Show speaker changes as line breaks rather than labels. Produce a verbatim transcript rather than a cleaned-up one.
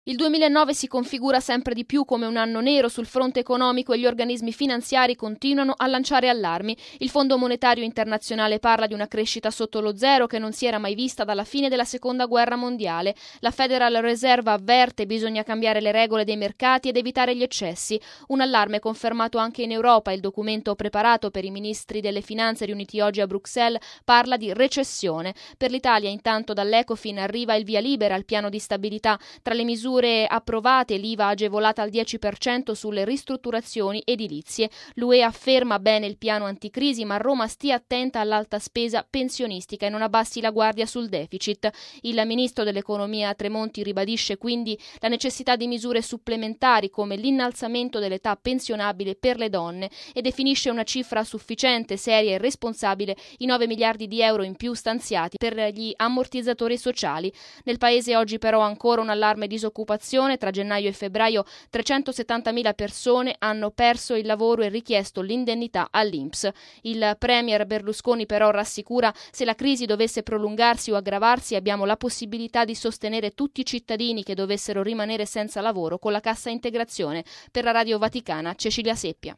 Il duemilanove si configura sempre di più come un anno nero sul fronte economico e gli organismi finanziari continuano a lanciare allarmi. Il Fondo Monetario Internazionale parla di una crescita sotto lo zero che non si era mai vista dalla fine della Seconda Guerra Mondiale. La Federal Reserve avverte: bisogna cambiare le regole dei mercati ed evitare gli eccessi. Un allarme confermato anche in Europa. Il documento preparato per i ministri delle finanze riuniti oggi a Bruxelles parla di recessione. Per l'Italia, intanto, dall'Ecofin arriva il via libera al piano di stabilità. Tra le misure approvate, l'I V A agevolata al dieci per cento sulle ristrutturazioni edilizie. L'U E afferma bene il piano anticrisi, ma Roma stia attenta all'alta spesa pensionistica e non abbassi la guardia sul deficit. Il ministro dell'economia Tremonti ribadisce quindi la necessità di misure supplementari come l'innalzamento dell'età pensionabile per le donne e definisce una cifra sufficiente, seria e responsabile i nove miliardi di euro in più stanziati per gli ammortizzatori sociali. Nel paese oggi però ancora un allarme disoccupazione. Tra gennaio e febbraio trecentosettantamila persone hanno perso il lavoro e richiesto l'indennità all'I N P S. Il premier Berlusconi però rassicura: se la crisi dovesse prolungarsi o aggravarsi abbiamo la possibilità di sostenere tutti i cittadini che dovessero rimanere senza lavoro con la cassa integrazione. Per la Radio Vaticana, Cecilia Seppia.